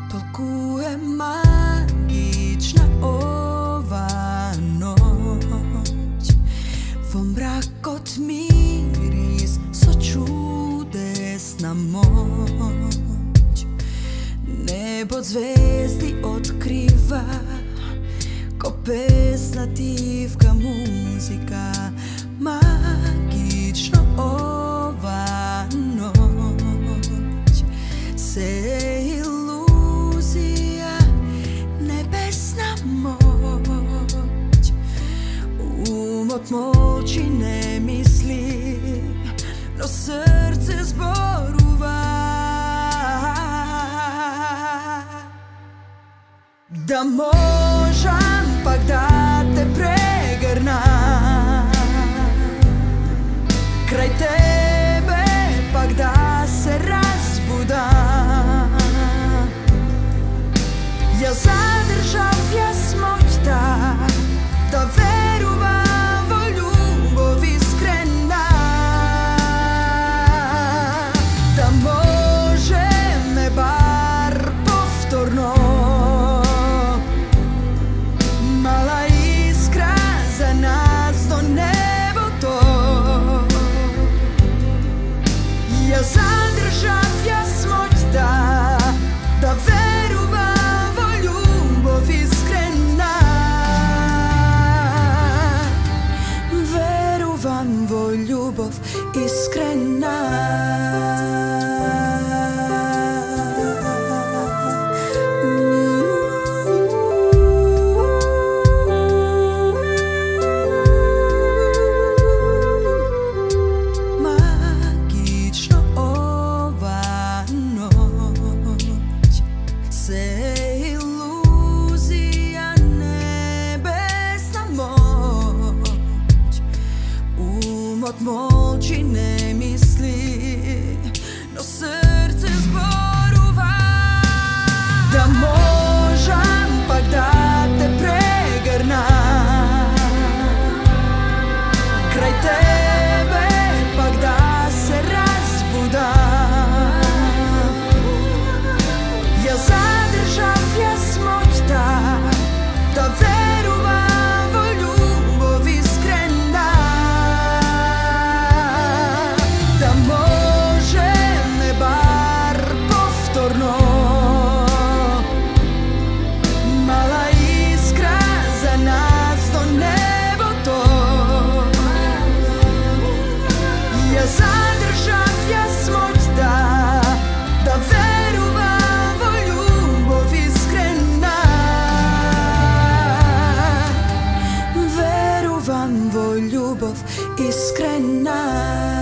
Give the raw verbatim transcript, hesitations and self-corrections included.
Toliko je magična ova noć, vo mrakot miris, so čudesna moć. Nebo zvezdi otkriva, ko pesna divka muzika. Magično ova noć, se iluzija, nebesna moć. Um od moći ne misli, no srce zboruva. Da možem pak da te pregrnam, kraj tebe pak da se razbudam. Ja zadržav jasmoć ta, da veruvam vo ljubav iskrena. Da može me bar povtorno mala iskra za nas do nebo to. Ja zadržav jasmoć ta, da veruvam vo ljubav iskrena. Veruvam vo ljubav iskrena. Od moći ne misli, no srce zboruva. Da možem pak da te pregrnam, kraj tebe pak da se razbudam. Ja zadržav jasmoć ta, da veruvam vo ljubav iskrena. Da može me bar povtorno mala iskra za nas do nebo to. Ja zadržav jasmoć ta, da veruvam vo ljubav iskrena. Veruvam vo ljubav iskrena.